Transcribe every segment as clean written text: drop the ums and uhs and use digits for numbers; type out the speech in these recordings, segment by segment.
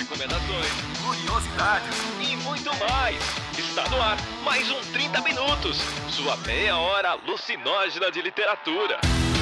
recomendações, curiosidades e muito mais. Está no ar mais um 30 Minutos, sua meia hora alucinógena de literatura.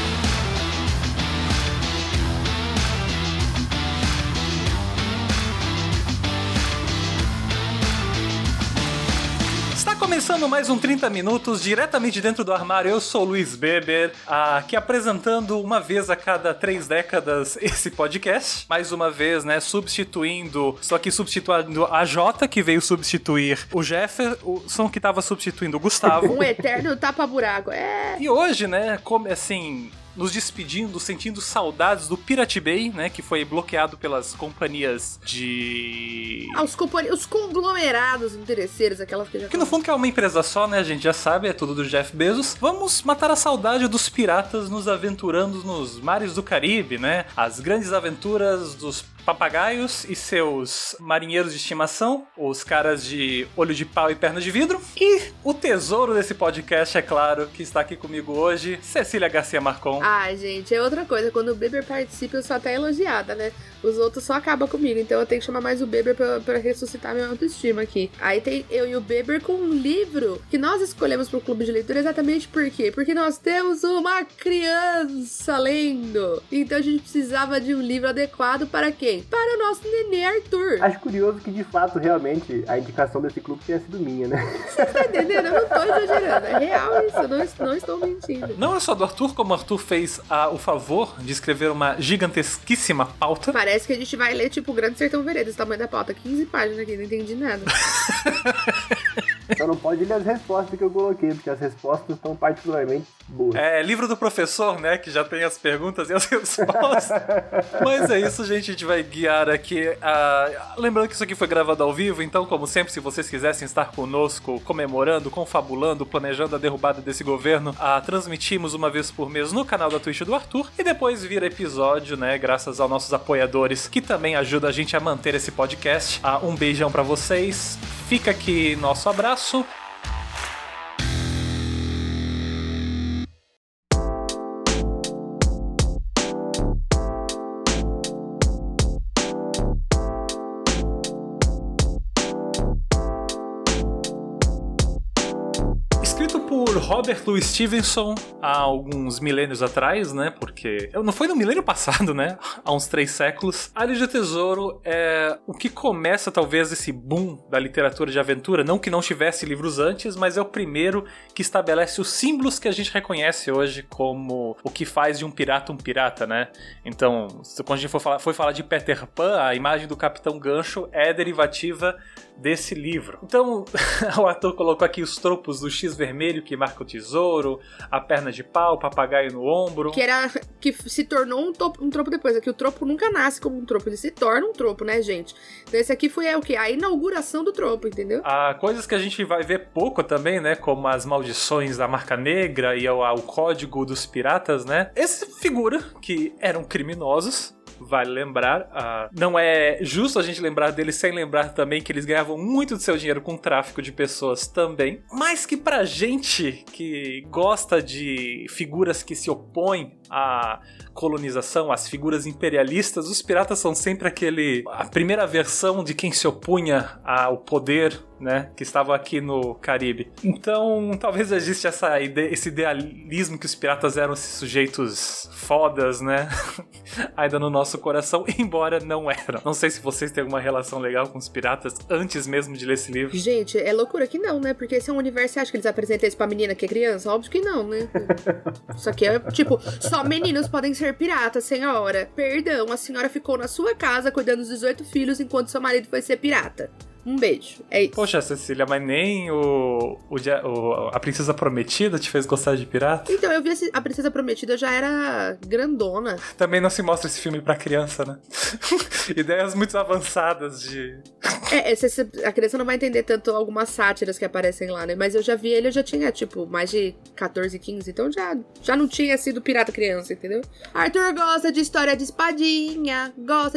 Está começando mais um 30 Minutos, diretamente dentro do armário. Eu sou o Luiz Beber, aqui apresentando uma vez a cada 3 décadas esse podcast. Mais uma vez, né, substituindo a Jota, que veio substituir o Jefferson, que estava substituindo o Gustavo. Um eterno tapa-buraco, E hoje, né, como assim... nos despedindo, sentindo saudades do Pirate Bay, né, que foi bloqueado pelas companhias de... os conglomerados interesseiros, aquelas que já... Que no fundo que é uma empresa só, né, a gente já sabe, é tudo do Jeff Bezos. Vamos matar a saudade dos piratas nos aventurando nos mares do Caribe, né, as grandes aventuras dos papagaios e seus marinheiros de estimação, os caras de olho de pau e perna de vidro. E o tesouro desse podcast, é claro, que está aqui comigo hoje, Cecília Garcia Marcon. Ai, gente, é outra coisa. Quando o Beber participa, eu sou até elogiada, né? Os outros só acabam comigo, então eu tenho que chamar mais o Beber pra ressuscitar minha autoestima aqui. Aí tem eu e o Beber com um livro que nós escolhemos pro clube de leitura exatamente por quê? Porque nós temos uma criança lendo. Então a gente precisava de um livro adequado para quem? Para o nosso nenê Arthur. Acho curioso que, de fato, realmente, a indicação desse clube tenha sido minha, né? Você tá entendendo? Eu não tô exagerando. É real isso, eu não estou mentindo. Não é só do Arthur, como o Arthur fez o favor de escrever uma gigantesquíssima pauta. Parece que a gente vai ler, tipo, o Grande Sertão Veredas, o tamanho da pauta. 15 páginas aqui, não entendi nada. Só não pode ler as respostas que eu coloquei, porque as respostas estão particularmente boas. É, livro do professor, né, que já tem as perguntas e as respostas. Mas é isso, gente, a gente vai guiar aqui. Lembrando que isso aqui foi gravado ao vivo, então, como sempre, se vocês quisessem estar conosco, comemorando, confabulando, planejando a derrubada desse governo, transmitimos uma vez por mês no canal da Twitch do Arthur, e depois vira episódio, né, graças aos nossos apoiadores, que também ajudam a gente a manter esse podcast. Um beijão pra vocês, fica aqui nosso abraço. Por Robert Louis Stevenson há alguns milênios atrás, né? Porque não foi no milênio passado, né? Há uns 3 séculos. A Ilha do Tesouro é o que começa talvez esse boom da literatura de aventura. Não que não tivesse livros antes, mas é o primeiro que estabelece os símbolos que a gente reconhece hoje como o que faz de um pirata, né? Então, quando a gente foi falar de Peter Pan, a imagem do Capitão Gancho é derivativa desse livro. Então, o ator colocou aqui os tropos do X vermelho que marca o tesouro, a perna de pau, o papagaio no ombro. Que se tornou um tropo depois. Aqui o tropo nunca nasce como um tropo, ele se torna um tropo, né, gente? Então esse aqui foi o quê? A inauguração do tropo, entendeu? Coisas que a gente vai ver pouco também, né? Como as maldições da Marca Negra e o código dos piratas, né? Essa figura que eram criminosos, vale lembrar, não é justo a gente lembrar deles sem lembrar também que eles ganhavam muito do seu dinheiro com tráfico de pessoas também, mas que pra gente que gosta de figuras que se opõem à colonização, às figuras imperialistas, os piratas são sempre a primeira versão de quem se opunha ao poder, né, que estava aqui no Caribe. Então, talvez exista esse idealismo que os piratas eram esses sujeitos fodas, né, ainda no nosso coração, embora não eram. Não sei se vocês têm alguma relação legal com os piratas antes mesmo de ler esse livro. Gente, é loucura que não, né, porque esse é um universo, você acha que eles apresentam isso pra menina que é criança? Óbvio que não, né. Isso aqui é, tipo, só meninos podem ser piratas, senhora. Perdão, a senhora ficou na sua casa cuidando dos 18 filhos enquanto seu marido foi ser pirata. Um beijo, é isso. Poxa, Cecília, mas nem a Princesa Prometida te fez gostar de pirata? Então, eu vi a Princesa Prometida, já era grandona. Também não se mostra esse filme pra criança, né? Ideias muito avançadas de... A criança não vai entender tanto algumas sátiras que aparecem lá, né? Mas eu já vi ele, eu já tinha, tipo, mais de 14, 15. Então já não tinha sido pirata criança, entendeu? Arthur gosta de história de espadinha.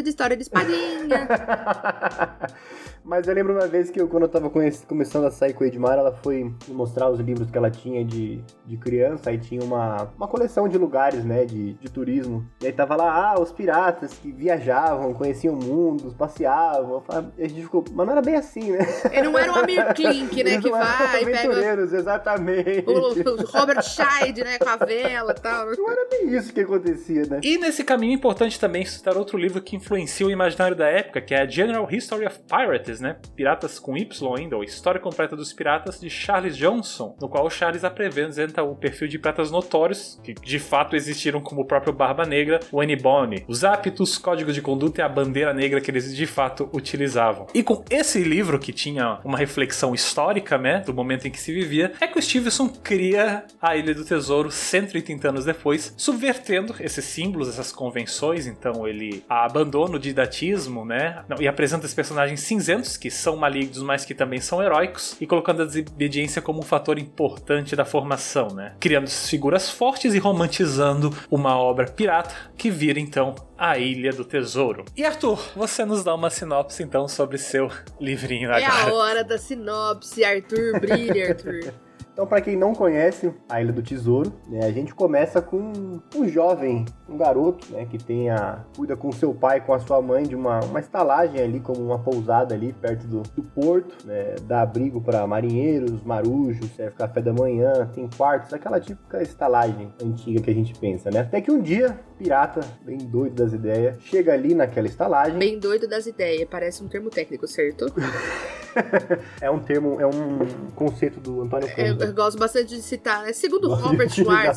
Mas eu lembro uma vez que quando eu tava começando a sair com a Edmar, ela foi me mostrar os livros que ela tinha de criança, aí tinha uma coleção de lugares, né, de turismo. E aí tava lá, os piratas que viajavam viajavam, conheciam mundos, passeavam. A gente ficou, mas não era bem assim, né? Ele não era o Amir Klink, né, que vai e pega... Aventureiros, exatamente. O Robert Scheid, né, com a vela e tal. Não era bem isso que acontecia, né? E nesse caminho é importante também citar outro livro que influencia o imaginário da época, que é a General History of Pirates, né? Piratas com Y ainda, ou História Completa dos Piratas, de Charles Johnson, no qual o Charles apresenta o perfil de piratas notórios, que de fato existiram, como o próprio Barba Negra, o Annie Bonny, os hábitos, códigos de conduta e a bandeira negra que eles de fato utilizavam. E com esse livro, que tinha uma reflexão histórica, né, do momento em que se vivia, é que o Stevenson cria a Ilha do Tesouro 130 anos depois, subvertendo esses símbolos, essas convenções. Então ele abandona o didatismo, né, e apresenta os personagens cinzentos, que são malignos, mas que também são heróicos, e colocando a desobediência como um fator importante da formação, né, criando figuras fortes e romantizando uma obra pirata que vira então a Ilha do Tesouro. E Arthur, você nos dá uma sinopse então sobre seu livrinho agora. É a hora da sinopse, Arthur, brilha, Arthur. Então, para quem não conhece a Ilha do Tesouro, né, a gente começa com um jovem, um garoto, né, que cuida com seu pai, com a sua mãe, de uma estalagem ali, como uma pousada ali perto do porto, né, dá abrigo para marinheiros, marujos, serve café da manhã, tem quartos, aquela típica estalagem antiga que a gente pensa, né? Até que um dia, pirata, bem doido das ideias, chega ali naquela estalagem. Bem doido das ideias, parece um termo técnico, certo? É um conceito do Antônio Cândido. Eu gosto bastante de citar, né? Segundo Robert Schwartz.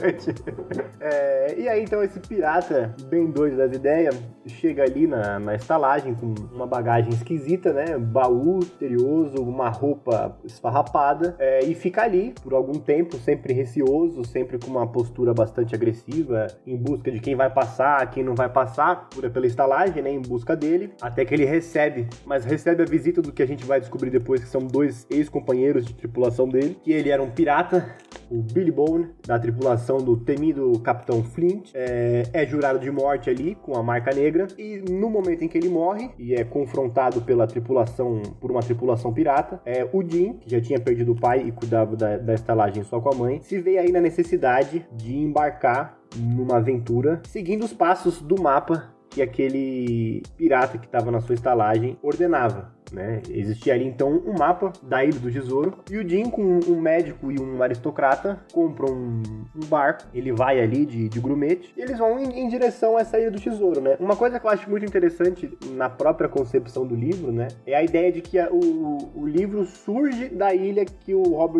E aí, então, esse pirata, bem doido das ideias, chega ali na estalagem com uma bagagem esquisita, né? Baú misterioso, uma roupa esfarrapada, e fica ali por algum tempo, sempre receoso, sempre com uma postura bastante agressiva, em busca de quem vai passar, quem não vai passar, pela estalagem, né? Em busca dele, até que ele recebe a visita do que a gente vai descobrir depois, que são dois ex-companheiros de tripulação dele, que ele era um pirata, o Billy Bone, da tripulação do temido Capitão Flint, é jurado de morte ali, com a marca negra, e no momento em que ele morre, e é confrontado por uma tripulação pirata, o Jim, que já tinha perdido o pai e cuidava da estalagem só com a mãe, se vê aí na necessidade de embarcar numa aventura, seguindo os passos do mapa que aquele pirata que estava na sua estalagem ordenava, né? Existia ali então um mapa da Ilha do Tesouro, e o Jim, com um médico e um aristocrata, compram um barco. Ele vai ali de grumete e eles vão em direção a essa Ilha do Tesouro, né? Uma coisa que eu acho muito interessante na própria concepção do livro, né, é a ideia de que o livro surge da ilha que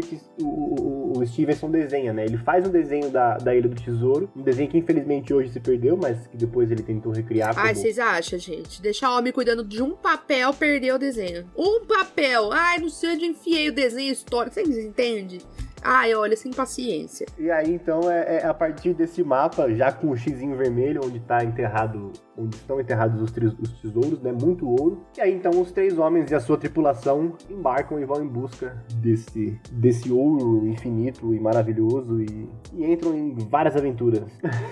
o Stevenson desenha, né? Ele faz um desenho da Ilha do Tesouro, um desenho que infelizmente hoje se perdeu, mas que depois ele tentou recriar. Ai, vocês acham, gente? Deixar o homem cuidando de um papel, perder o desenho. Um papel! Ai, não sei onde enfiei o desenho histórico. Vocês entendem? Ai, olha, sem paciência. E aí, então, é a partir desse mapa, já com o xizinho vermelho, onde estão enterrados os tesouros, né? Muito ouro. E aí, então, os três homens e a sua tripulação embarcam e vão em busca desse ouro infinito e maravilhoso e entram em várias aventuras.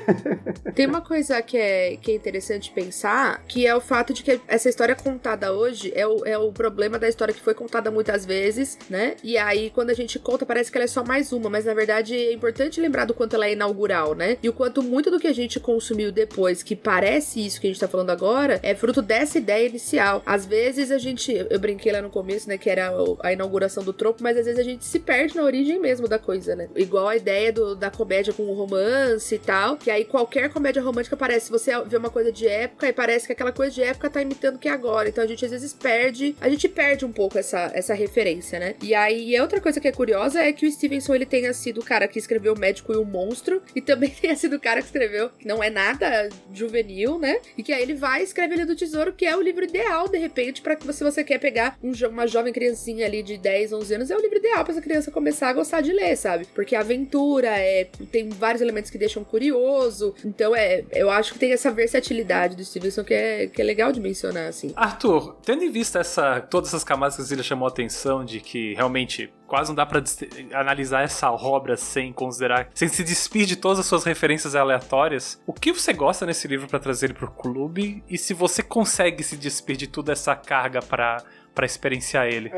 Tem uma coisa que é interessante pensar, que é o fato de que essa história contada hoje é o problema da história que foi contada muitas vezes, né? E aí, quando a gente conta, parece que ela é só mais uma, mas na verdade é importante lembrar do quanto ela é inaugural, né? E o quanto muito do que a gente consumiu depois, que parece isso que a gente tá falando agora, é fruto dessa ideia inicial. Às vezes eu brinquei lá no começo, né, que era a inauguração do tropo, mas às vezes a gente se perde na origem mesmo da coisa, né? Igual a ideia da comédia com o romance e tal, que aí qualquer comédia romântica parece, você vê uma coisa de época e parece que aquela coisa de época tá imitando o que é agora. Então a gente às vezes perde um pouco essa referência, né? E aí, outra coisa que é curiosa é que o Stevenson, ele tenha sido o cara que escreveu O Médico e o Monstro, e também tenha sido o cara que escreveu, que não é nada juvenil, né? E que aí ele vai escrever Ilha do Tesouro, que é o livro ideal, de repente, pra que se você quer pegar uma jovem criancinha ali de 10, 11 anos, é o livro ideal pra essa criança começar a gostar de ler, sabe? Porque a aventura tem vários elementos que deixam curioso, então eu acho que tem essa versatilidade do Stevenson que é legal de mencionar, assim. Arthur, tendo em vista todas essas camadas que você chamou a atenção de que realmente quase não dá pra analisar essa obra sem se despir de todas as suas referências aleatórias, o que você gosta nesse livro pra trazer ele pro clube, e se você consegue se despir de toda essa carga pra experienciar ele?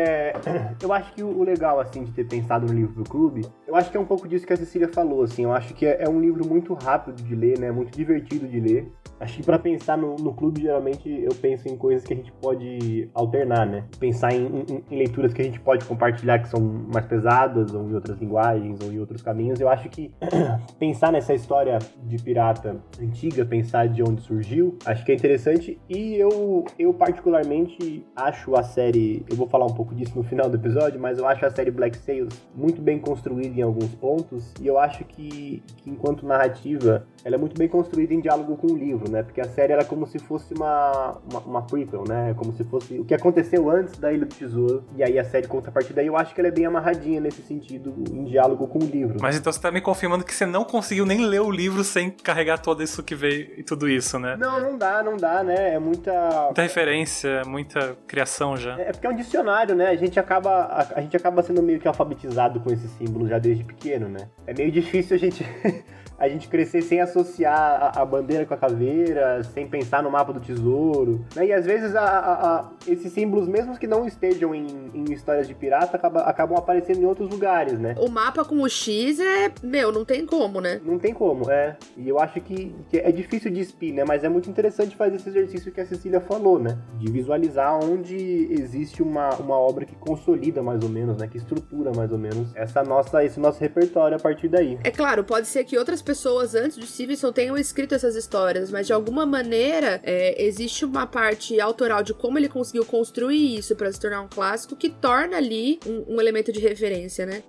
Eu acho que o legal, assim, de ter pensado no livro do clube, eu acho que é um pouco disso que a Cecília falou, assim, eu acho que é um livro muito rápido de ler, né, muito divertido de ler. Acho que pra pensar no clube, geralmente, eu penso em coisas que a gente pode alternar, né? Pensar em leituras que a gente pode compartilhar, que são mais pesadas, ou em outras linguagens, ou em outros caminhos. Eu acho que pensar nessa história de pirata antiga, pensar de onde surgiu, acho que é interessante. E eu particularmente acho a série, eu vou falar um pouco disso no final do episódio, mas eu acho a série Black Sails muito bem construída em alguns pontos, e eu acho que enquanto narrativa, ela é muito bem construída em diálogo com o livro, né? Porque a série era como se fosse uma prequel, né? Como se fosse o que aconteceu antes da Ilha do Tesouro, e aí a série conta a partir daí. Eu acho que ela é bem amarradinha nesse sentido, em diálogo com o livro. Mas então você tá me confirmando que você não conseguiu nem ler o livro sem carregar todo isso que veio e tudo isso, né? Não dá, né? É muita referência, muita criação já. É porque é um dicionário, né? A gente acaba sendo meio que alfabetizado com esses símbolos já desde pequeno, né? É meio difícil a gente crescer sem associar a bandeira com a caveira, sem pensar no mapa do tesouro, né? E às vezes esses símbolos, mesmo que não estejam em histórias de pirata, acabam aparecendo em outros lugares, né? O mapa com o X não tem como, né? Não tem como, é. E eu acho que é difícil de expor, né? Mas é muito interessante fazer esse exercício que a Cecília falou, né? De visualizar onde existe uma obra que consolida mais ou menos, né? Que estrutura mais ou menos esse nosso repertório a partir daí. É claro, pode ser que outras pessoas antes de Stevenson tenham escrito essas histórias, mas de alguma maneira existe uma parte autoral de como ele conseguiu construir isso para se tornar um clássico que torna ali um elemento de referência, né?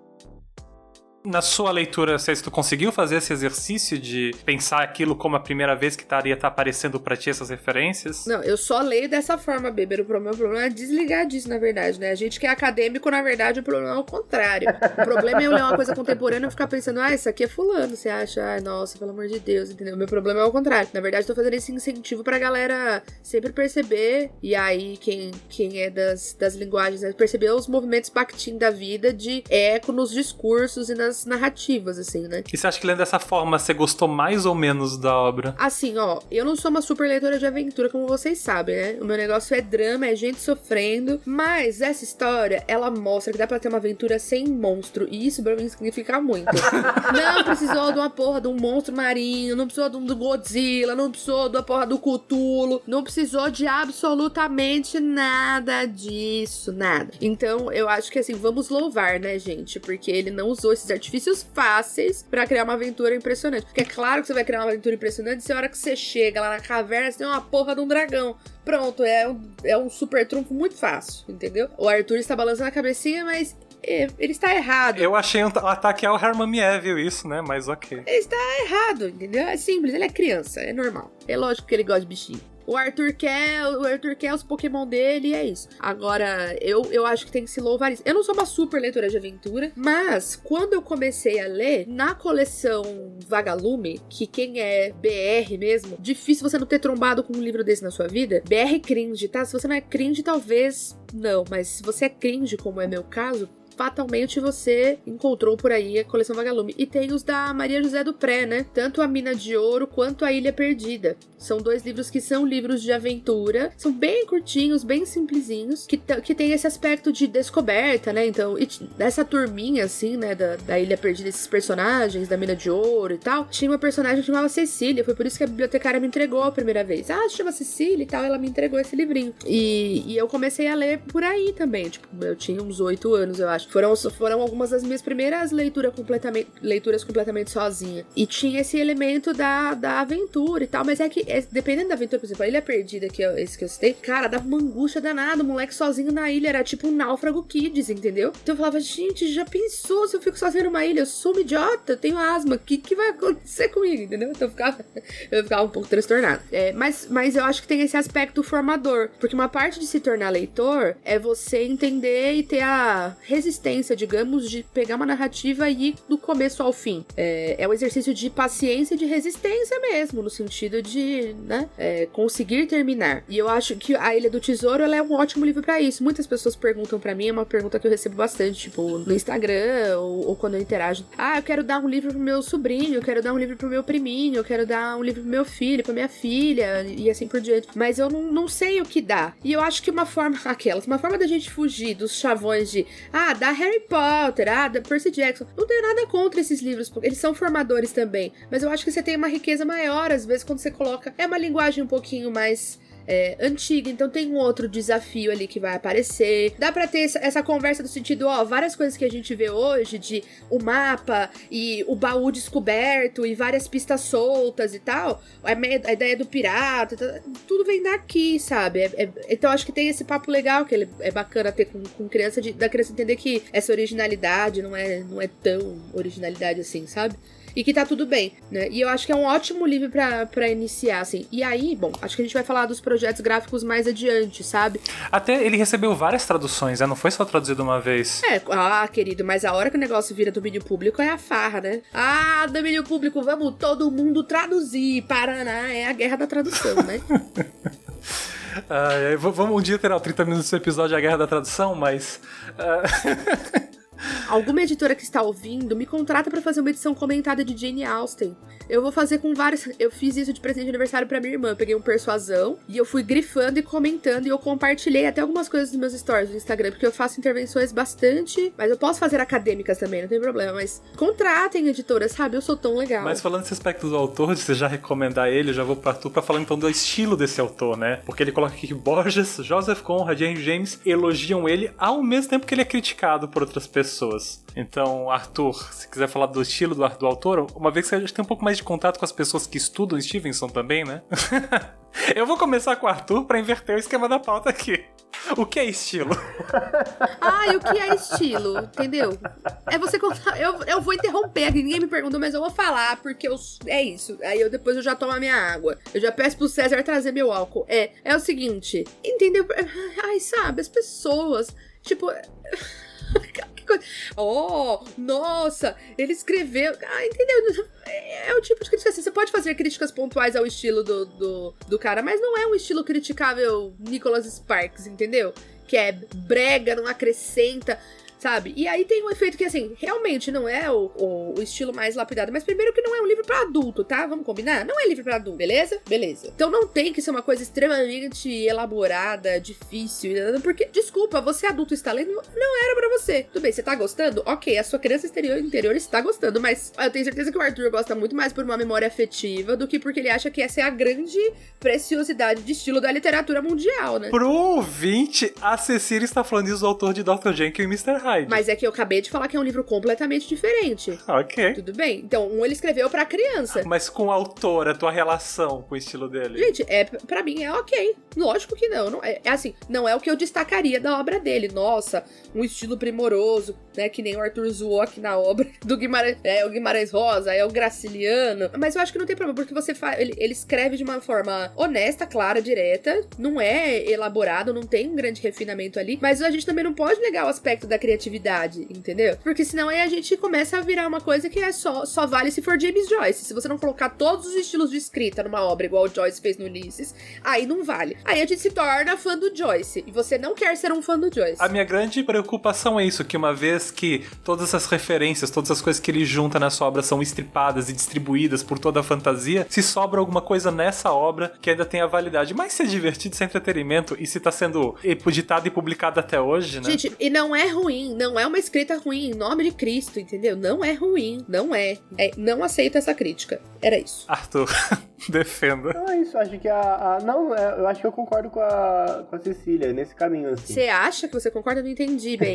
Na sua leitura, tu conseguiu fazer esse exercício de pensar aquilo como a primeira vez que estaria aparecendo pra ti essas referências? Não, eu só leio dessa forma, Beber. O problema é desligar disso, na verdade, né? A gente que é acadêmico, na verdade, o problema é o contrário. O problema é eu ler uma coisa contemporânea e ficar pensando, isso aqui é fulano, você acha? Nossa, pelo amor de Deus, entendeu? Meu problema é o contrário. Na verdade, tô fazendo esse incentivo pra galera sempre perceber, e aí quem é das linguagens, né, perceber os movimentos Bakhtin da vida de eco nos discursos e nas narrativas, assim, né? E você acha que lendo dessa forma, você gostou mais ou menos da obra? Assim, eu não sou uma super leitora de aventura, como vocês sabem, né? O meu negócio é drama, é gente sofrendo, mas essa história, ela mostra que dá pra ter uma aventura sem monstro, e isso pra mim significa muito. Não precisou de uma porra de um monstro marinho, não precisou do Godzilla, não precisou da porra do Cthulhu, não precisou de absolutamente nada disso, nada. Então, eu acho que assim, vamos louvar, né, gente? Porque ele não usou esses artifícios fáceis pra criar uma aventura impressionante. Porque é claro que você vai criar uma aventura impressionante se a hora que você chega lá na caverna, você tem uma porra de um dragão. Pronto, é um super trunfo muito fácil, entendeu? O Arthur está balançando a cabecinha, mas ele está errado. Eu achei um ataque ao Herman Mieville isso, né? Mas ok. Ele está errado, entendeu? É simples, ele é criança, é normal. É lógico que ele gosta de bichinho. O Arthur quer os Pokémon dele e é isso. Agora, eu acho que tem que se louvar isso. Eu não sou uma super leitora de aventura, mas quando eu comecei a ler, na coleção Vagalume, que quem é BR mesmo, difícil você não ter trombado com um livro desse na sua vida. BR cringe, tá? Se você não é cringe, talvez não. Mas se você é cringe, como é meu caso, fatalmente você encontrou por aí a coleção Vagalume. E tem os da Maria José Dupré, né? Tanto a Mina de Ouro quanto a Ilha Perdida. São dois livros que são livros de aventura. São bem curtinhos, bem simplesinhos. Que tem esse aspecto de descoberta, né? Então, dessa turminha, assim, né? Da Ilha Perdida, esses personagens, da Mina de Ouro e tal. Tinha uma personagem que chamava Cecília. Foi por isso que a bibliotecária me entregou a primeira vez. Se chama Cecília e tal. Ela me entregou esse livrinho. E eu comecei a ler por aí também. Tipo, eu tinha uns 8 anos, eu acho. Foram algumas das minhas primeiras leituras completamente sozinha. E tinha esse elemento da aventura e tal, mas dependendo da aventura, por exemplo, a Ilha Perdida, que é esse que eu citei, cara, dava uma angústia danada, o moleque sozinho na ilha, era tipo um náufrago Kids, entendeu? Então eu falava, gente, já pensou se eu fico sozinho numa ilha? Eu sou uma idiota, eu tenho asma, o que vai acontecer comigo, entendeu? Então eu ficava um pouco transtornada. Mas eu acho que tem esse aspecto formador, porque uma parte de se tornar leitor é você entender e ter a resistência, digamos, de pegar uma narrativa e ir do começo ao fim. É um exercício de paciência e de resistência mesmo, no sentido de, né, conseguir terminar. E eu acho que A Ilha do Tesouro, ela é um ótimo livro pra isso. Muitas pessoas perguntam pra mim, é uma pergunta que eu recebo bastante, tipo, no Instagram ou quando eu interajo. Eu quero dar um livro pro meu sobrinho, eu quero dar um livro pro meu priminho, eu quero dar um livro pro meu filho, pra minha filha, e assim por diante. Mas eu não sei o que dá. E eu acho que uma forma da gente fugir dos chavões de, da Harry Potter, da Percy Jackson. Não tenho nada contra esses livros, porque eles são formadores também. Mas eu acho que você tem uma riqueza maior, às vezes, quando você coloca... É uma linguagem um pouquinho mais... antiga, então tem um outro desafio ali que vai aparecer. Dá pra ter essa conversa do sentido, várias coisas que a gente vê hoje, de o mapa e o baú descoberto e várias pistas soltas e tal, a ideia do pirata, tudo vem daqui, sabe? Então acho que tem esse papo legal que é bacana ter com criança, da criança entender que essa originalidade não é tão originalidade assim, sabe? E que tá tudo bem, né? E eu acho que é um ótimo livro pra iniciar, assim. E aí, bom, acho que a gente vai falar dos projetos gráficos mais adiante, sabe? Até ele recebeu várias traduções, né? Não foi só traduzido uma vez. Querido, mas a hora que o negócio vira domínio público é a farra, né? Domínio público, vamos todo mundo traduzir. Paraná, é a guerra da tradução, né? Vamos um dia ter 30 minutos do episódio A Guerra da Tradução, mas... Alguma editora que está ouvindo, me contrata pra fazer uma edição comentada de Jane Austen. Eu vou fazer com vários... Eu fiz isso de presente de aniversário pra minha irmã. Eu peguei um Persuasão e eu fui grifando e comentando. E eu compartilhei até algumas coisas nos meus stories do Instagram, porque eu faço intervenções bastante... Mas eu posso fazer acadêmicas também, não tem problema. Mas contratem editoras, sabe? Eu sou tão legal. Mas falando desse aspecto do autor, de você já recomendar ele, eu já vou pra tu pra falar então do estilo desse autor, né? Porque ele coloca aqui que Borges, Joseph Conrad e Henry James elogiam ele ao mesmo tempo que ele é criticado por outras pessoas. Então, Arthur, se quiser falar do estilo do autor, uma vez que a gente tem um pouco mais de contato com as pessoas que estudam Stevenson também, né? Eu vou começar com o Arthur pra inverter o esquema da pauta aqui. O que é estilo? E o que é estilo? Entendeu? É você contar. Eu vou interromper aqui, ninguém me perguntou, mas eu vou falar, porque é isso. Aí depois eu já tomo a minha água. Eu já peço pro César trazer meu álcool. É o seguinte, entendeu? Sabe, as pessoas, tipo... Que coisa. Nossa, ele escreveu. Entendeu? É o tipo de crítica assim. Você pode fazer críticas pontuais ao estilo do cara, mas não é um estilo criticável Nicholas Sparks, entendeu? Que é brega, não acrescenta. Sabe? E aí tem um efeito que, assim, realmente não é o estilo mais lapidado. Mas primeiro que não é um livro pra adulto, tá? Vamos combinar? Não é livro pra adulto, beleza? Beleza. Então não tem que ser uma coisa extremamente elaborada, difícil. Porque, desculpa, você adulto está lendo, não era pra você. Tudo bem, você tá gostando? Ok, a sua criança interior está gostando. Mas eu tenho certeza que o Arthur gosta muito mais por uma memória afetiva do que porque ele acha que essa é a grande preciosidade de estilo da literatura mundial, né? Pro ouvinte, a Cecília está falando isso do autor de Dr. Jekyll e Mr. Hyde. Mas é que eu acabei de falar que é um livro completamente diferente. Ok. Tudo bem. Então, ele escreveu pra criança. Mas com o autor, a tua relação com o estilo dele? Gente, pra mim é ok. Lógico que não. É assim, não é o que eu destacaria da obra dele. Nossa, um estilo primoroso, né? Que nem o Arthur zoou aqui na obra do Guimarães. O Guimarães Rosa, o Graciliano. Mas eu acho que não tem problema, porque ele escreve de uma forma honesta, clara, direta. Não é elaborado, não tem um grande refinamento ali. Mas a gente também não pode negar o aspecto da criatividade, entendeu? Porque senão aí a gente começa a virar uma coisa que só vale se for James Joyce. Se você não colocar todos os estilos de escrita numa obra igual o Joyce fez no Ulisses, aí não vale. Aí a gente se torna fã do Joyce. E você não quer ser um fã do Joyce. A minha grande preocupação é isso, que uma vez que todas as referências, todas as coisas que ele junta na sua obra são estripadas e distribuídas por toda a fantasia, se sobra alguma coisa nessa obra que ainda tem a validade. Mas se é divertido, se é entretenimento, e se tá sendo editado e publicado até hoje, né? Gente, e não é ruim, não é uma escrita ruim, em nome de Cristo, entendeu? Não é ruim, não é. Não aceito essa crítica. Era isso. Arthur, defenda. Não, é isso, acho que eu acho que eu concordo com a Cecília, nesse caminho, assim. Você acha que você concorda? Eu não entendi bem.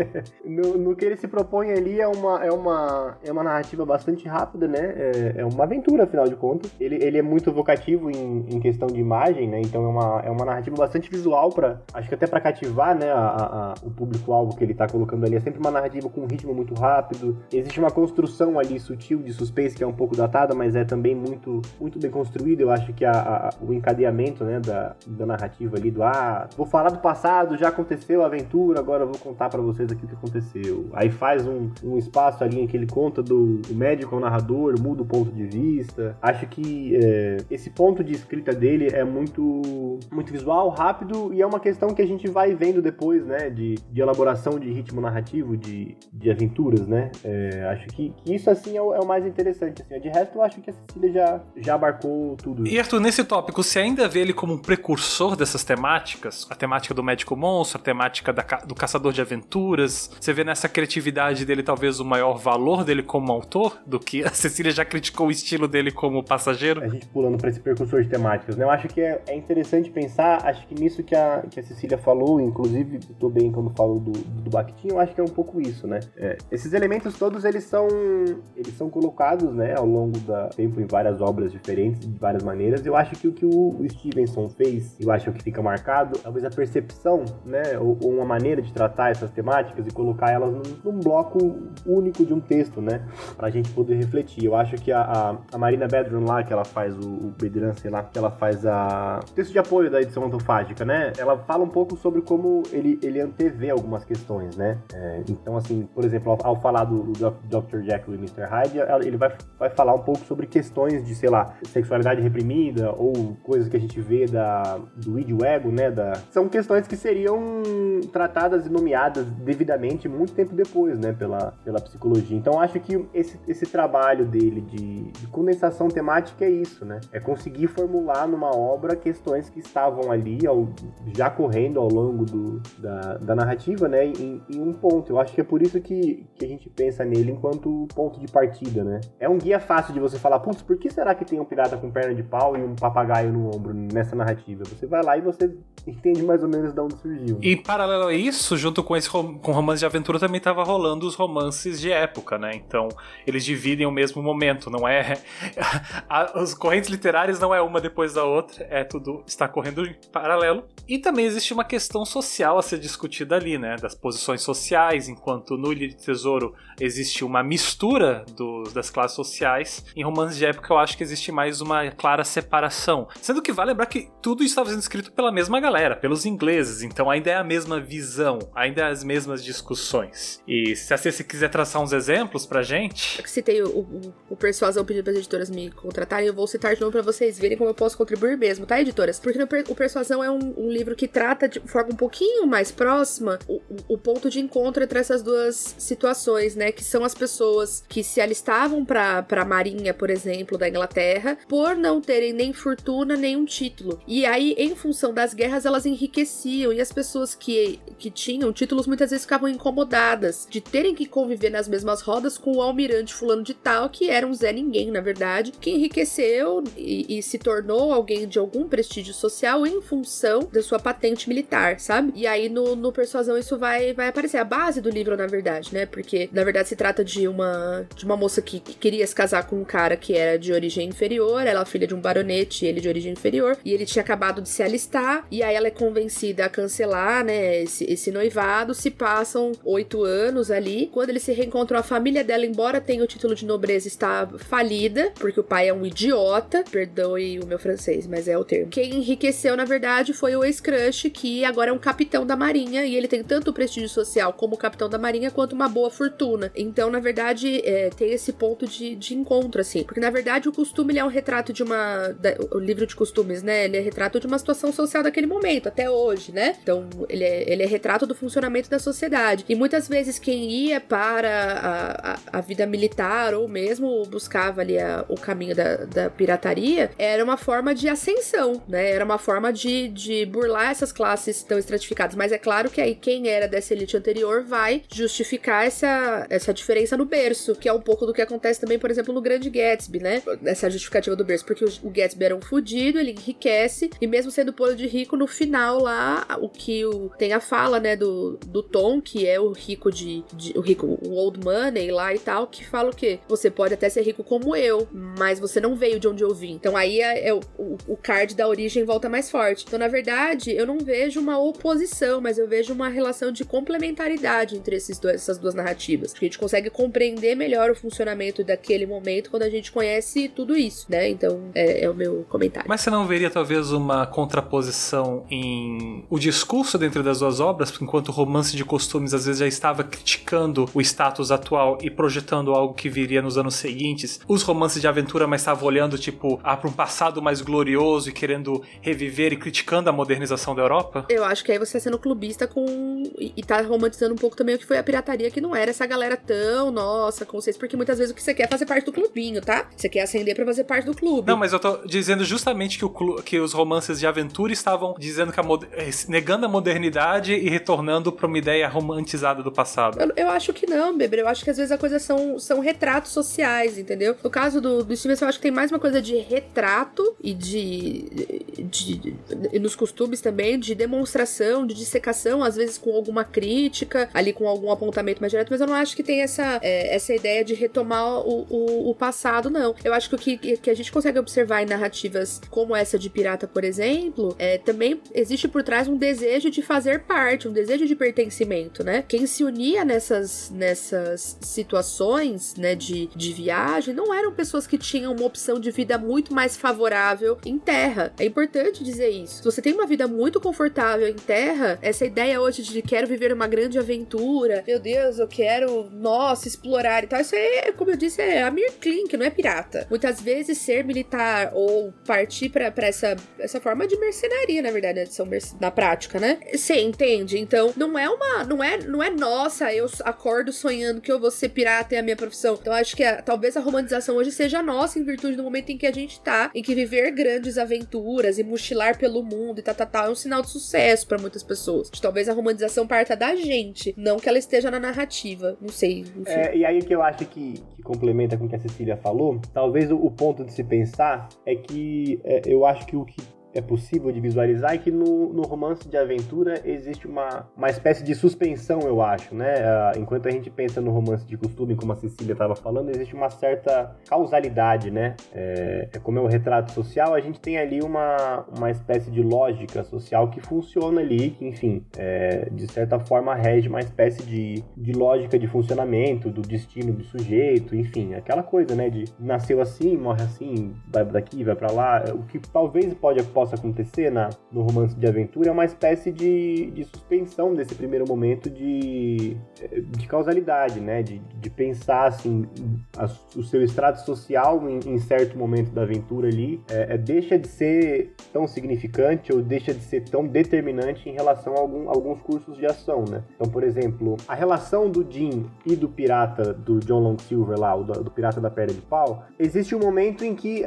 no que ele se propõe ali é uma narrativa bastante rápida, né? É uma aventura, afinal de contas. Ele é muito evocativo em questão de imagem, né? Então é uma narrativa bastante visual, acho que até pra cativar, né, o público-alvo que ele tá colocando ali. É sempre uma narrativa com um ritmo muito rápido. Existe uma construção ali sutil de suspense que é um pouco datada, mas é também muito, muito bem construída. Eu acho que o encadeamento, né, da narrativa ali vou falar do passado, já aconteceu a aventura, agora eu vou contar pra vocês aqui o que aconteceu. Aí faz um espaço ali em que ele conta do médico ao narrador, muda o ponto de vista. Acho que esse ponto de escrita dele é muito, muito visual, rápido, e é uma questão que a gente vai vendo depois, né, de elaboração de ritmo ritmo narrativo de aventuras, né? Acho que isso, assim, é o mais interessante. Assim. De resto, eu acho que a Cecília já abarcou tudo. E, Arthur, nesse tópico, você ainda vê ele como um precursor dessas temáticas? A temática do médico monstro, a temática do caçador de aventuras? Você vê nessa criatividade dele, talvez, o maior valor dele como autor? Do que a Cecília já criticou o estilo dele como passageiro? A gente pulando pra esse precursor de temáticas, né? Eu acho que é interessante pensar, acho que nisso que a Cecília falou, inclusive, estou bem quando falo do Bakhtin, eu acho que é um pouco isso, né? Esses elementos todos, eles são colocados, né, ao longo do tempo em várias obras diferentes, de várias maneiras. Eu acho que o que o Stevenson fez, eu acho que fica marcado, talvez a percepção, né, ou uma maneira de tratar essas temáticas e colocar elas num bloco único de um texto, né, pra gente poder refletir. Eu acho que a Marina Bedron lá, que ela faz o Bedran, sei lá, que ela faz o texto de apoio da edição antofágica, né, ela fala um pouco sobre como ele antevê algumas questões, né. Então, assim, por exemplo, ao falar do Dr. Jekyll e Mr. Hyde, ele vai falar um pouco sobre questões de, sei lá, sexualidade reprimida ou coisas que a gente vê do id e o ego, né, são questões que seriam tratadas e nomeadas devidamente muito tempo depois, né, pela psicologia. Então, acho que esse trabalho dele de condensação temática é isso, né, é conseguir formular numa obra questões que estavam ali já correndo ao longo da narrativa, né, em um ponto. Eu acho que é por isso que a gente pensa nele enquanto ponto de partida, né. É um guia fácil de você falar, putz, por que será que tem um pirata com perna de pau e um papagaio no ombro nessa narrativa? Você vai lá e você entende mais ou menos de onde surgiu. E paralelo a isso, junto com com romance de aventura, também tava rolando os romances de época, né? Então, eles dividem o mesmo momento, não é... As correntes literárias não é uma depois da outra, tudo está correndo em paralelo. E também existe uma questão social a ser discutida ali, né? Das posições sociais, enquanto no Ilha de Tesouro existe uma mistura das classes sociais, em romances de época eu acho que existe mais uma clara separação. Sendo que vale lembrar que tudo estava sendo escrito pela mesma galera, pelos ingleses, então ainda é a mesma visão, ainda é as mesmas discussões. E se a Ceci quiser traçar uns exemplos pra gente... Eu citei o Persuasão pedindo para as editoras me contratarem, eu vou citar de novo pra vocês verem como eu posso contribuir mesmo, tá, editoras? Porque o Persuasão é um livro que trata de forma um pouquinho mais próxima o ponto de encontro entre essas duas situações, né, que são as pessoas que se alistavam pra Marinha, por exemplo, da Inglaterra, por não terem nem fortuna, nem um título. E aí, em função das guerras, elas enriqueciam, e as pessoas que tinham títulos muitas vezes ficavam incomodadas de terem que conviver nas mesmas rodas com o almirante fulano de tal, que era um Zé Ninguém, na verdade, que enriqueceu e se tornou alguém de algum prestígio social em função da sua patente militar, sabe? E aí, no Persuasão, isso vai aparecer. A base do livro, na verdade, né? Porque, na verdade, se trata de uma moça que queria se casar com um cara que era de origem inferior, ela é filha de um baronete, ele de origem inferior, e ele tinha acabado de se alistar, e aí ela é convencida a cancelar, né, esse noivado. Se passam 8 anos ali, quando eles se reencontram, a família dela, embora tenha o título de nobreza, está falida, porque o pai é um idiota, perdoe o meu francês, mas é o termo. Quem enriqueceu, na verdade, foi o ex-crush, que agora é um capitão da marinha, e ele tem tanto prestígio social como capitão da marinha, quanto uma boa fortuna. Então, na verdade, tem esse ponto de encontro, assim, porque, na verdade, o costume, ele é um retrato de o livro de costumes, né, ele é retrato de uma situação social daquele momento, até hoje, né, então ele é retrato do funcionamento da sociedade, e muitas vezes quem ia para a vida militar, ou mesmo buscava ali o caminho da pirataria, era uma forma de ascensão, né, era uma forma de burlar essas classes tão estratificadas, mas é claro que aí quem era dessa elite anterior vai justificar essa diferença no berço, que é um pouco do que acontece também, por exemplo, no Grande Gatsby, né, essa justificativa do berço, porque o Gatsby era um fudido, ele enriquece, e mesmo sendo polo de rico, no final lá, tem a fala, né, do Tom, que é o rico o old money lá e tal, que fala o quê? Você pode até ser rico como eu, mas você não veio de onde eu vim. Então aí o card da origem volta mais forte. Então, na verdade, eu não vejo uma oposição, mas eu vejo uma relação de complementaridade entre essas duas narrativas. A gente consegue compreender melhor o funcionamento daquele momento quando a gente conhece tudo isso, né? Então, é o meu comentário. Mas você não veria, talvez, uma contraposição em o discurso dentro das duas obras, enquanto o romance de costumes às vezes já estava criticando o status atual e projetando algo que viria nos anos seguintes, os romances de aventura mais estavam olhando, tipo, para um passado mais glorioso e querendo reviver e criticando a modernização da Europa? Eu acho que aí você está sendo clubista e tá romantizando um pouco também o que foi a pirataria, que não era essa galera tão, nossa, com vocês, porque muitas vezes o que você quer é fazer parte do clubinho, tá? Você quer ascender pra fazer parte do clube. Não, mas eu tô dizendo justamente que os romances de aventura estavam dizendo que negando a modernidade e retornando pra uma ideia romantizada do passado. Eu acho que não, Beber. Eu acho que às vezes a coisa são retratos sociais, entendeu? No caso do Stevenson, eu acho que tem mais uma coisa de retrato e e nos costumes também, de demonstração, de dissecação, às vezes com alguma crítica, ali com algum apontamento mais direto, mas eu não acho que tem essa ideia de retomar o passado, não. Eu acho que o que a gente consegue observar em narrativas como essa de Pirata, por exemplo, também existe por trás um desejo de fazer parte, um desejo de pertencimento, né? Quem se unia nessas situações, né, de viagem, não eram pessoas que tinham uma opção de vida muito mais favorável em terra. É importante dizer isso. Se você tem uma vida muito confortável em terra, essa ideia hoje de quero viver uma grande aventura, meu Deus, eu quero, nossa, explorar e tal, isso é, como eu disse, é Amir Klink, não é pirata. Muitas vezes ser militar ou partir pra essa forma de mercenaria, na verdade, né, na prática, né? Você entende? Então, não é nossa, eu acordo sonhando que eu vou ser pirata e a minha profissão. Então, acho que talvez a romantização hoje seja nossa, em virtude do momento em que a gente tá, em que viver grandes aventuras e mochilar pelo mundo e tal, é um sinal de sucesso pra muitas pessoas. Talvez a romantização parta da gente, não que ela esteja na narrativa. Não sei, enfim. E aí que eu acho que complementa com o que a Cecília falou, talvez o ponto de se pensar é que eu acho que o que é possível de visualizar é que no romance de aventura existe uma espécie de suspensão, eu acho, né? Enquanto a gente pensa no romance de costume, como a Cecília estava falando, existe uma certa causalidade, né? Como é o retrato social, a gente tem ali uma espécie de lógica social que funciona ali, que, enfim, de certa forma rege uma espécie de lógica de funcionamento, do destino do sujeito, enfim, aquela coisa, né? De nasceu assim, morre assim, vai daqui, vai pra lá. O que talvez possa acontecer no romance de aventura é uma espécie de suspensão desse primeiro momento de causalidade, né? De pensar, assim, o seu estrato social em certo momento da aventura ali deixa de ser tão significante ou deixa de ser tão determinante em relação a alguns cursos de ação, né? Então, por exemplo, a relação do Jim e do pirata, do John Long Silver lá, do pirata da perna de pau, existe um momento em que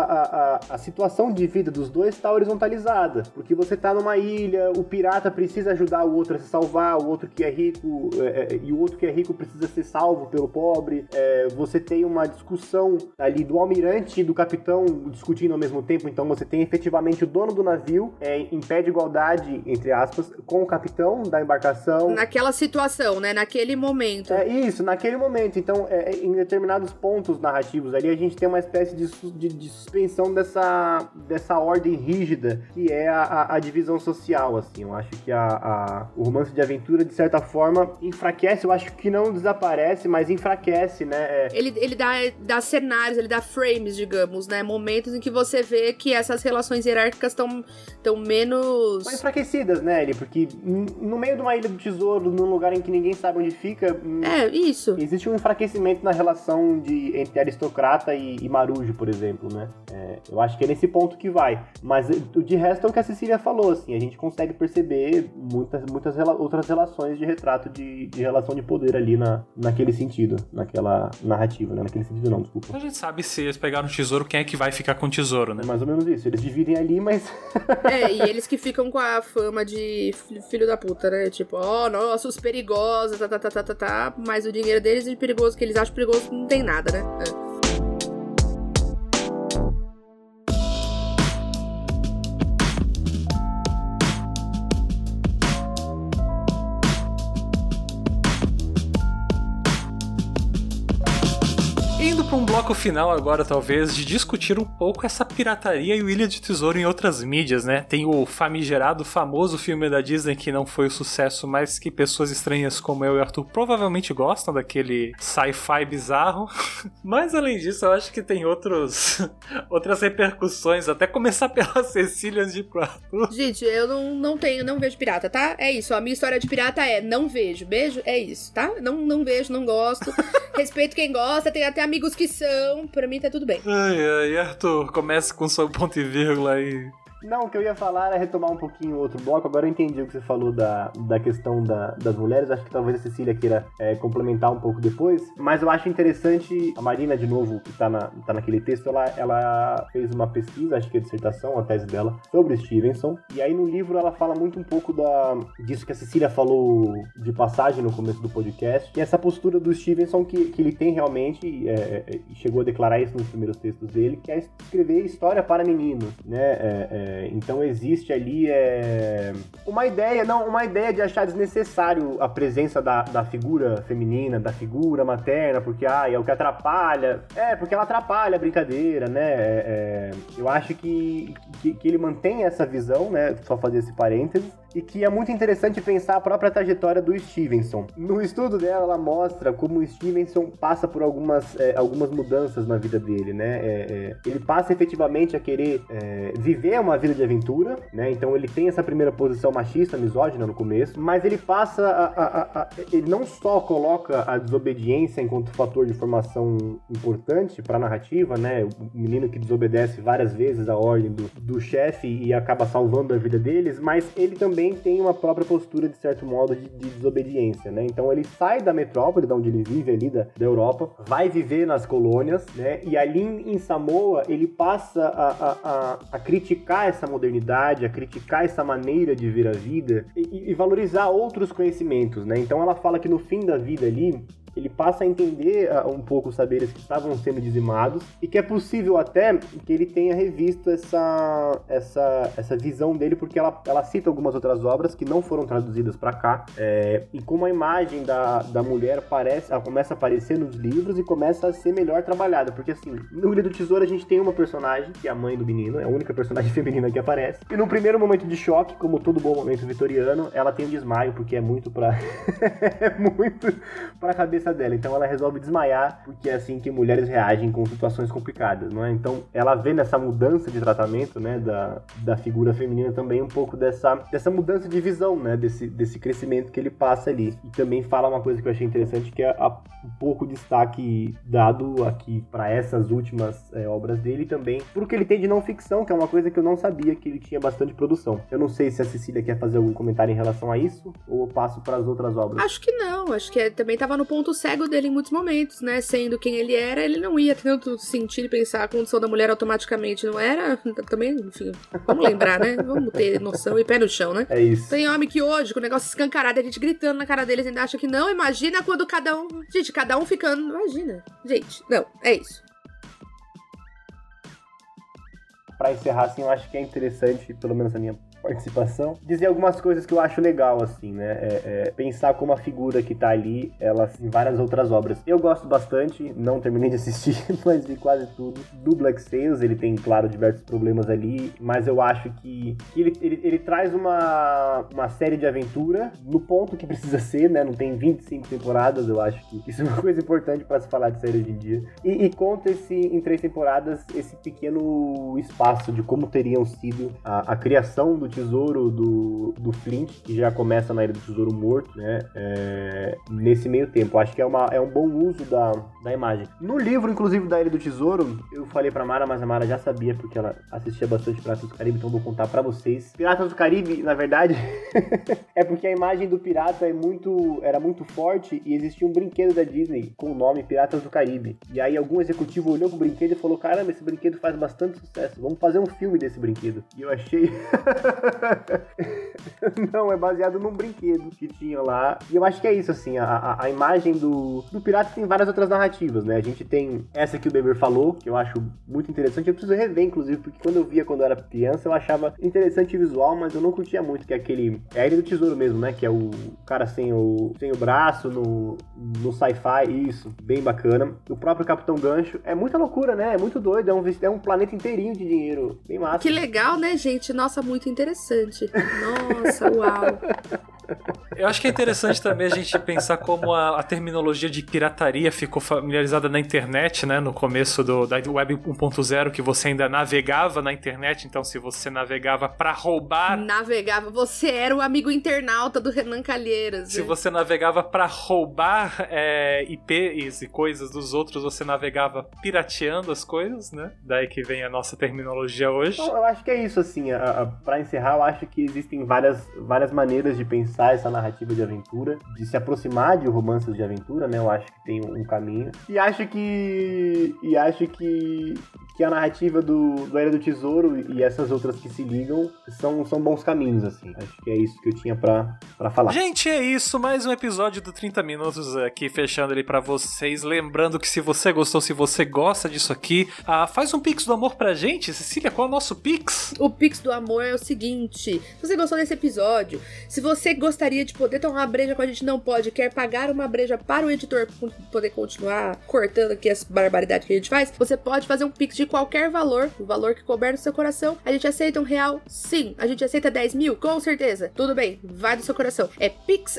a situação de vida dos dois está horizontalizada, porque você tá numa ilha, o pirata precisa ajudar o outro a se salvar, o outro que é rico, e o outro que é rico precisa ser salvo pelo pobre. Você tem uma discussão ali do almirante e do capitão discutindo ao mesmo tempo, então você tem efetivamente o dono do navio em pé de igualdade, entre aspas, com o capitão da embarcação. Naquela situação, né? Naquele momento. Isso, naquele momento. Então, em determinados pontos narrativos ali, a gente tem uma espécie de suspensão dessa ordem rígida, que é a divisão social, assim. Eu acho que o romance de aventura, de certa forma, enfraquece, eu acho que não desaparece, mas enfraquece, né? Ele dá cenários, ele dá frames, digamos, né? Momentos em que você vê que essas relações hierárquicas estão menos... Estão enfraquecidas, né, Eli? Porque no meio de uma ilha do tesouro, num lugar em que ninguém sabe onde fica... isso. Existe um enfraquecimento na relação entre aristocrata e marujo, por exemplo, né? Eu acho que é nesse ponto que vai. Mas de resto é o que a Cecília falou, assim, a gente consegue perceber muitas outras relações de retrato de relação de poder ali naquele sentido, naquela narrativa, né? Naquele sentido não, desculpa. A gente sabe se eles pegaram o tesouro, quem é que vai ficar com o tesouro, né? É mais ou menos isso, eles dividem ali, mas... E eles que ficam com a fama de filho da puta, né? Tipo, nossa, os perigosos, mas o dinheiro deles é perigoso, que eles acham perigoso, não tem nada, né? Indo para um bloco final agora, talvez, de discutir um pouco essa pirataria e o Ilha de Tesouro em outras mídias, né? Tem o famigerado, famoso filme da Disney que não foi o sucesso, mas que pessoas estranhas como eu e Arthur provavelmente gostam, daquele sci-fi bizarro. Mas, além disso, eu acho que tem outras repercussões, até começar pela Cecília antes de ir pro Arthur. Gente, eu não vejo pirata, tá? É isso, a minha história de pirata não vejo. Beijo, é isso, tá? Não vejo, não gosto. Respeito quem gosta, tem até amigos que são, pra mim tá tudo bem. Ai, Arthur, comece com seu ponto e vírgula aí. Não, o que eu ia falar era retomar um pouquinho o outro bloco. Agora eu entendi o que você falou da questão das mulheres. Acho que talvez a Cecília queira complementar um pouco depois. Mas eu acho interessante, a Marina, de novo, que tá naquele texto, ela fez uma pesquisa, acho que é dissertação, a tese dela, sobre Stevenson. E aí no livro ela fala muito um pouco disso que a Cecília falou de passagem no começo do podcast, que é essa postura do Stevenson que ele tem realmente, chegou a declarar isso nos primeiros textos dele, que é escrever história para meninos, né? Então existe ali uma ideia de achar desnecessário a presença da figura feminina, da figura materna, porque é o que atrapalha. Porque ela atrapalha a brincadeira, né? Eu acho que ele mantém essa visão, né? Só fazer esse parênteses. E que é muito interessante pensar a própria trajetória do Stevenson. No estudo dela, ela mostra como o Stevenson passa por algumas mudanças na vida dele, né? Ele passa efetivamente a querer viver uma vida de aventura, né? Então ele tem essa primeira posição machista, misógina no começo, mas ele passa ele não só coloca a desobediência enquanto fator de formação importante para a narrativa, né? O menino que desobedece várias vezes a ordem do chefe e acaba salvando a vida deles, mas ele também tem uma própria postura, de certo modo, de desobediência, né? Então ele sai da metrópole, de onde ele vive ali, da Europa, vai viver nas colônias, né? E ali em Samoa, ele passa a criticar essa modernidade, a criticar essa maneira de ver a vida e valorizar outros conhecimentos, né? Então ela fala que no fim da vida ali, ele passa a entender um pouco os saberes que estavam sendo dizimados e que é possível até que ele tenha revisto essa visão dele, porque ela cita algumas outras obras que não foram traduzidas para cá, e como a imagem da mulher começa a aparecer nos livros e começa a ser melhor trabalhada, porque assim, no Ilha do Tesouro a gente tem uma personagem, que é a mãe do menino, é a única personagem feminina que aparece, e no primeiro momento de choque, como todo bom momento vitoriano, ela tem um desmaio, porque é muito pra cabeça dela, então ela resolve desmaiar, porque é assim que mulheres reagem com situações complicadas, não é? Então ela vê nessa mudança de tratamento, né, da figura feminina também um pouco dessa mudança de visão, né, desse crescimento que ele passa ali. E também fala uma coisa que eu achei interessante, que é um pouco destaque dado aqui para essas últimas obras dele, também porque ele tem de não ficção, que é uma coisa que eu não sabia, que ele tinha bastante produção. Eu não sei se a Cecília quer fazer algum comentário em relação a isso, ou eu passo para as outras obras. Acho que não, acho que também tava no ponto cego dele em muitos momentos, né? Sendo quem ele era, ele não ia tanto sentir e pensar a condição da mulher automaticamente, não era? Também, enfim, vamos lembrar, né? Vamos ter noção e pé no chão, né? É isso. Tem homem que hoje, com o negócio escancarado, a gente gritando na cara deles, ainda acha que não, imagina quando cada um ficando, imagina. Gente, não, é isso. Pra encerrar, assim, eu acho que é interessante, pelo menos a minha participação, dizer algumas coisas que eu acho legal, assim, né? Pensar como a figura que tá ali, ela em várias outras obras. Eu gosto bastante, não terminei de assistir, mas vi quase tudo. Do Black Sails, ele tem, claro, diversos problemas ali, mas eu acho que ele traz uma série de aventura no ponto que precisa ser, né? Não tem 25 temporadas, eu acho que isso é uma coisa importante pra se falar de série hoje em dia. E conta em 3 temporadas esse pequeno espaço de como teriam sido a criação do tesouro do Flint, que já começa na Ilha do Tesouro Morto, né? Nesse meio tempo. Acho que é um bom uso da imagem. No livro, inclusive, da Ilha do Tesouro, eu falei pra Mara, mas a Mara já sabia, porque ela assistia bastante Piratas do Caribe, então vou contar pra vocês. Piratas do Caribe, na verdade, é porque a imagem do pirata era muito forte e existia um brinquedo da Disney com o nome Piratas do Caribe. E aí algum executivo olhou pro brinquedo e falou: caramba, esse brinquedo faz bastante sucesso, vamos fazer um filme desse brinquedo. E eu achei... Não, é baseado num brinquedo que tinha lá. E eu acho que é isso, assim, a imagem do pirata tem várias outras narrativas, né? A gente tem essa que o Beber falou, que eu acho muito interessante. Eu preciso rever, inclusive, porque quando eu via quando eu era criança, eu achava interessante o visual, mas eu não curtia muito, que é a Ilha do Tesouro mesmo, né? Que é o cara sem o braço no sci-fi, isso, bem bacana. O próprio Capitão Gancho é muita loucura, né? É muito doido, é um planeta inteirinho de dinheiro, bem massa. Que legal, né, gente? Nossa, muito interessante. Nossa, uau. Eu acho que é interessante também a gente pensar como a terminologia de pirataria ficou familiarizada na internet, né? No começo da Web 1.0, que você ainda navegava na internet, então se você navegava pra roubar... Navegava, você era o amigo internauta do Renan Calheiros. Se você navegava pra roubar IPs e coisas dos outros, você navegava pirateando as coisas, né? Daí que vem a nossa terminologia hoje. Então, eu acho que é isso, assim, pra encerrar, eu acho que existem várias maneiras de pensar essa narrativa de aventura, de se aproximar de romances de aventura, né? Eu acho que tem um caminho. E acho que a narrativa do Era do Tesouro e essas outras que se ligam são bons caminhos, assim. Acho que é isso que eu tinha pra falar. Gente, é isso. Mais um episódio do 30 Minutos aqui, fechando ele pra vocês. Lembrando que se você gostou, se você gosta disso aqui, faz um Pix do Amor pra gente. Cecília, qual é o nosso Pix? O Pix do Amor é o seguinte: se você gostou desse episódio, se você gostaria de poder tomar uma breja com a gente, não pode, quer pagar uma breja para o editor poder continuar cortando aqui as barbaridades que a gente faz, você pode fazer um Pix de qualquer valor, o valor que couber no seu coração. A gente aceita R$1? Sim. A gente aceita 10 mil? Com certeza. Tudo bem, vai do seu coração. É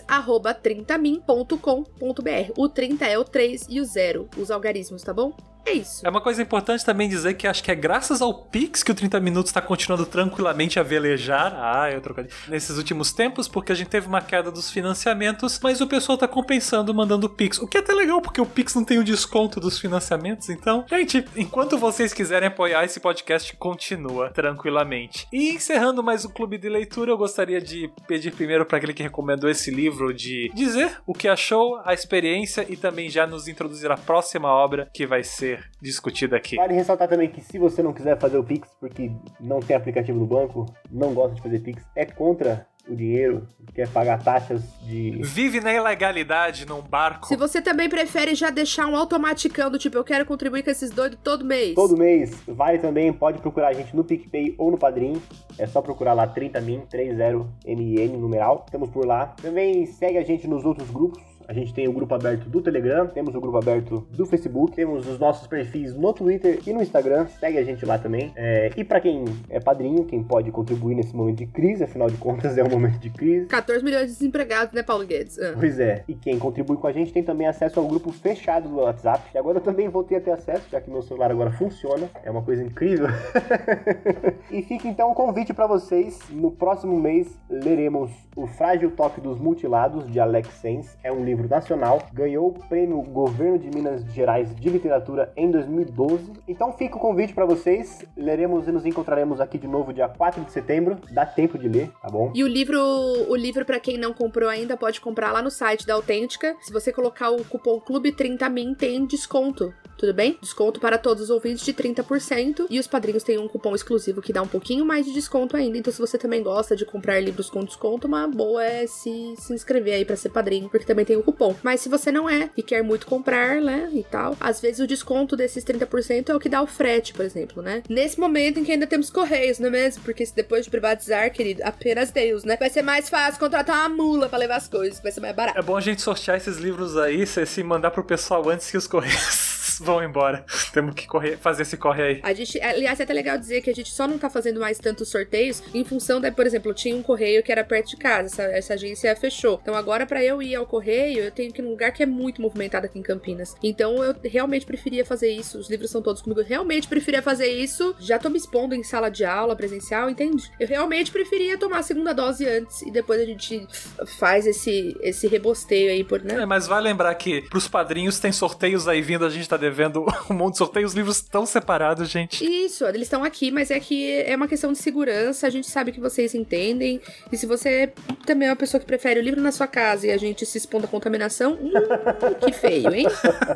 pix@30min.com.br. O 30 é o 3 e o 0, os algarismos, tá bom? É isso. É uma coisa importante também dizer que acho que é graças ao Pix que o 30 Minutos está continuando tranquilamente a velejar. Eu trocadilho. Nesses últimos tempos, porque a gente teve uma queda dos financiamentos, mas o pessoal tá compensando mandando Pix. O que é até legal, porque o Pix não tem o desconto dos financiamentos. Então, gente, enquanto vocês quiserem apoiar, esse podcast continua tranquilamente. E encerrando mais um clube de leitura, eu gostaria de pedir primeiro para aquele que recomendou esse livro de dizer o que achou, a experiência e também já nos introduzir a próxima obra que vai ser discutida aqui. Vale ressaltar também que se você não quiser fazer o Pix porque não tem aplicativo no banco, não gosta de fazer Pix, é contra o dinheiro, quer pagar taxas de... Vive na ilegalidade num barco. Se você também prefere já deixar um automaticão do tipo, eu quero contribuir com esses doidos todo mês. Todo mês, vale também, pode procurar a gente no PicPay ou no Padrim. É só procurar lá 30min, 30min, numeral. Estamos por lá. Também segue a gente nos outros grupos. A gente tem o grupo aberto do Telegram, temos o grupo aberto do Facebook, temos os nossos perfis no Twitter e no Instagram, segue a gente lá também. E pra quem é padrinho, quem pode contribuir nesse momento de crise, afinal de contas é um momento de crise. 14 milhões de desempregados, né, Paulo Guedes? Pois é, e quem contribui com a gente tem também acesso ao grupo fechado do WhatsApp. E agora eu também voltei a ter acesso, já que meu celular agora funciona, é uma coisa incrível. E fica então um convite pra vocês, no próximo mês leremos O Frágil Toque dos Mutilados, de Alex Sens, é um livro nacional, ganhou o prêmio Governo de Minas Gerais de Literatura em 2012. Então fica o convite para vocês, leremos e nos encontraremos aqui de novo dia 4 de setembro, dá tempo de ler, tá bom? E o livro para quem não comprou ainda, pode comprar lá no site da Autêntica. Se você colocar o cupom Clube30min, tem desconto. Tudo bem? Desconto para todos os ouvintes de 30%. E os padrinhos têm um cupom exclusivo que dá um pouquinho mais de desconto ainda. Então, se você também gosta de comprar livros com desconto, uma boa é se inscrever aí para ser padrinho, porque também tem o cupom. Mas se você não é e quer muito comprar, né, e tal, às vezes o desconto desses 30% é o que dá o frete, por exemplo, né? Nesse momento em que ainda temos correios, não é mesmo? Porque se depois de privatizar, querido, apenas Deus, né? Vai ser mais fácil contratar uma mula para levar as coisas, vai ser mais barato. É bom a gente sortear esses livros aí, se mandar pro pessoal antes que os correios vão embora. Temos que fazer esse corre aí. Aliás, é até legal dizer que a gente só não tá fazendo mais tantos sorteios em função da, por exemplo, tinha um correio que era perto de casa, essa agência fechou. Então agora pra eu ir ao correio, eu tenho que ir num lugar que é muito movimentado aqui em Campinas. Então eu realmente preferia fazer isso, os livros são todos comigo, eu realmente preferia fazer isso, já tô me expondo em sala de aula presencial, entende? Eu realmente preferia tomar a segunda dose antes e depois a gente faz esse rebosteio aí, né? Mas vai lembrar que pros padrinhos tem sorteios aí vindo, a gente tá devendo um monte de sorteios, os livros estão separados, gente. Isso, eles estão aqui, mas é que é uma questão de segurança, a gente sabe que vocês entendem, e se você também é uma pessoa que prefere o livro na sua casa e a gente se expondo à contaminação, que feio, hein?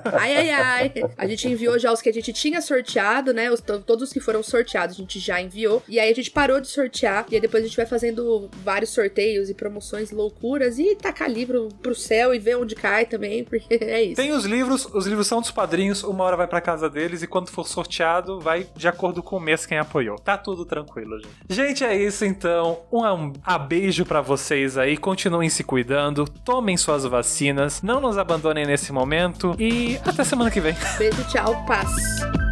Ai. A gente enviou já os que a gente tinha sorteado, né? Todos os que foram sorteados a gente já enviou, e aí a gente parou de sortear, e aí depois a gente vai fazendo vários sorteios e promoções loucuras, e tacar livro pro céu e ver onde cai também, porque é isso. Tem os livros são dos padrinhos, uma hora vai pra casa deles e quando for sorteado, vai de acordo com o mês quem apoiou. Tá tudo tranquilo, gente. Gente, é isso então. Um beijo pra vocês aí. Continuem se cuidando. Tomem suas vacinas. Não nos abandonem nesse momento. E até semana que vem. Beijo, tchau, paz.